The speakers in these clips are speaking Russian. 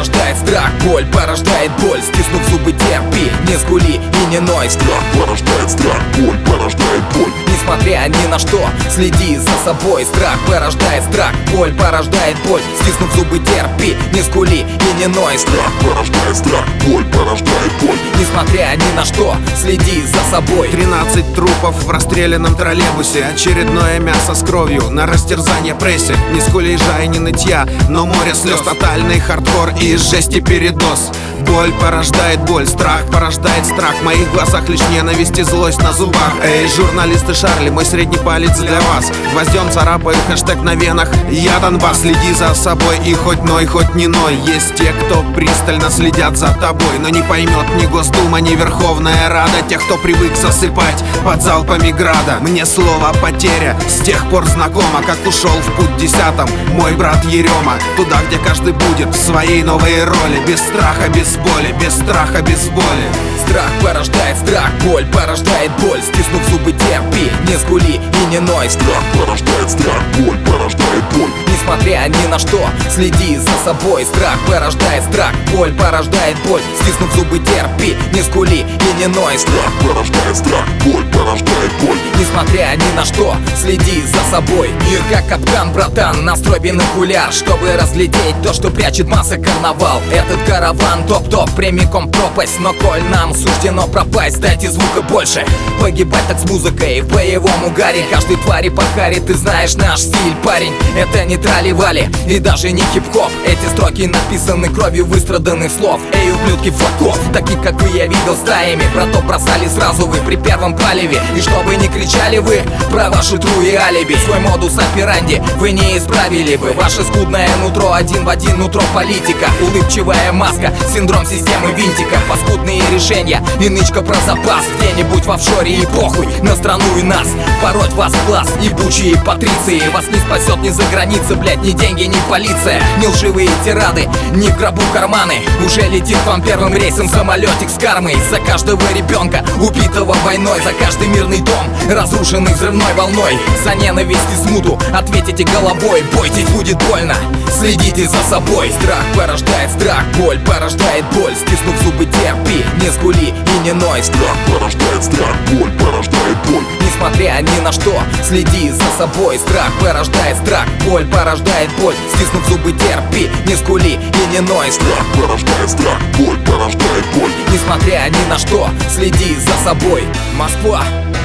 порождает страх, боль порождает боль. Стиснув зубы, терпи, не скули и не ной. Страх порождает страх, боль порождает боль. Несмотря ни на что, следи за собой. Страх порождает страх, боль порождает боль. Стиснув зубы, терпи, не скули и не ной. Страх порождает страх, боль порождает боль. Несмотря ни на что, следи за собой. 13 трупов в расстрелянном троллейбусе. Очередное мясо с кровью на растерзание прессе. Ни скулежа и ни нытья, но море слез. Тотальный хардкор и из жести передоз. Боль порождает боль, страх порождает страх. В моих глазах лишь ненависть и злость на зубах. Эй, журналисты Шарли, мой средний палец для вас. Гвоздем царапаю хэштег на венах. Я Донбасс, следи за собой. И хоть ной, хоть не ной. Есть те, кто пристально следят за тобой, но не поймет ни Госдума, ни Верховная Рада. Тех, кто привык засыпать под залпами града. Мне слово потеря с тех пор знакомо, как ушел в путь 10-м мой брат Ерема. Туда, где каждый будет в своей новой роли. Без страха, без боли, без страха, без боли. Страх порождает страх, боль порождает боль. Стиснув зубы, терпи, не скули и не ной. Страх порождает страх, боль порождает боль. Несмотря ни на что, следи за собой. Страх порождает страх, боль порождает боль. Стиснув зубы, терпи, не скули и не ной. Страх порождает страх, боль порождает боль. Несмотря ни на что, следи за собой. Мир как капкан, братан, настрой бинокуляр, чтобы разглядеть то, что прячет масса карнавал. Этот караван топ-топ, прямиком пропасть. Но коль нам суждено пропасть, дайте звука больше. Погибать так с музыкой в боевом угаре. Каждый твари по харе, ты знаешь наш стиль, парень. Это не трали-вали и даже не хип-хоп. Эти строки написаны кровью выстраданных слов. Эй, ублюдки флаков, таких как вы я видел стаями. Братов бросали сразу вы при первом палеве. И чтобы не кричали вы про ваши тру и алиби, свой модус операнди вы не исправили бы. Ваше скудное нутро один в один нутро политика. Улыбчивая маска, синдром системы винтика. Паскудные решения и нычка про запас. Где-нибудь в офшоре и похуй на страну и нас. Пороть вас в глаз, ебучие патриции. Вас не спасет ни за граница, блять, ни деньги, ни полиция. Ни лживые тирады, ни в гробу карманы. Уже летит к вам первым рейсом самолетик с кармой. За каждого ребенка, убитого войной. За каждый мирный дом, разрушенный взрывной волной. За ненависть и смуту ответите головой. Бойтесь, будет больно, следите за собой. Страх порождает страх, боль порождает боль. Стиснув зубы, терпи, не скули и не ной. Страх порождает страх, боль порождает боль. Несмотря ни на что, следи за собой. Страх порождает страх, боль порождает боль. Стиснув зубы, терпи, не скули и не ной. Страх порождает страх, боль порождает боль. Несмотря ни на что, следи за собой. Москва,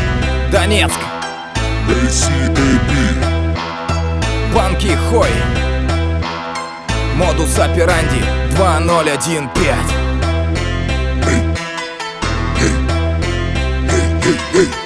Донецк, ACAB, Панки Хой, модус операнди 2015. Hey, hey, hey, hey.